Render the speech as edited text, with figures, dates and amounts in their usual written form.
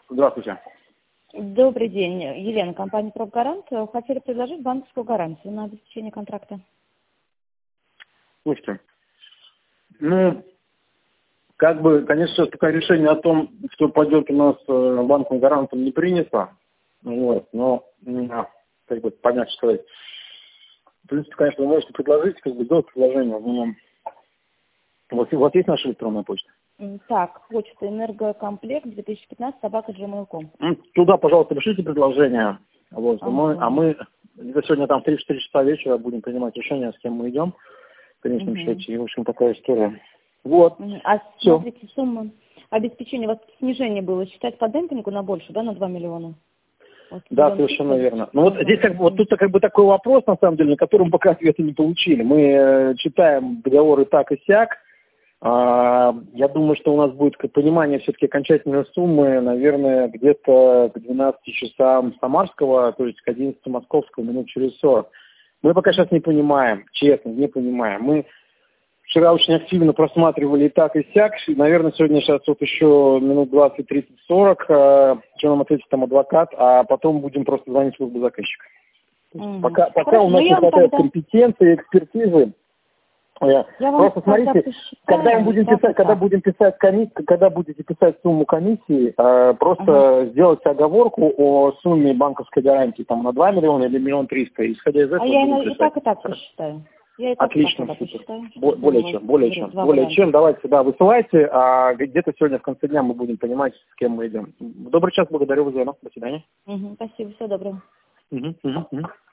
Здравствуйте. Добрый день. Елена, компания «Пробгарант». Хотели предложить банковскую гарантию на обеспечение контракта. Слушайте, конечно, сейчас пока решение о том, что пойдет у нас банковым гарантом, не принято. Вот, но, понятно сказать. В принципе, конечно, вы можете предложить, сделать предложение. Но у вас есть наша электронная почта? Так, почта энергокомплект 2015 @gmail.com. Туда, пожалуйста, пишите предложение. Вот, Ага. мы сегодня там в 3-4 часа вечера будем принимать решение, с кем мы идем. В конечном счете. И, в общем, такая история. Вот. А Все. смотрите, сумма обеспечения, у вас снижение было, считать по демпингу на больше, да, на 2 миллиона? Вот, Да, совершенно верно. Но вот здесь тут такой вопрос, на самом деле, на котором пока ответа не получили. Мы читаем договоры так и сяк. Я думаю, что у нас будет понимание все-таки окончательной суммы, наверное, где-то к 12 часам самарского, то есть к 11 московского, минут через 40. Мы пока сейчас не понимаем, честно, не понимаем. Мы вчера очень активно просматривали и так, и сяк. И, наверное, сегодня сейчас вот еще минут 20, 30, 40, что нам ответит там адвокат, а потом будем просто звонить в службу заказчика. Пока у нас не хватает компетенции, экспертизы. Просто смотрите, когда будете писать сумму комиссии, просто сделайте оговорку о сумме банковской гарантии там на 2 миллиона или 1 300 000, исходя из этого. Я и так посчитаю. Отлично, более чем. Давайте, высылайте, а где-то сегодня в конце дня мы будем понимать, с кем мы идем. Добрый час, благодарю за звонок, до свидания. Спасибо, всего доброго.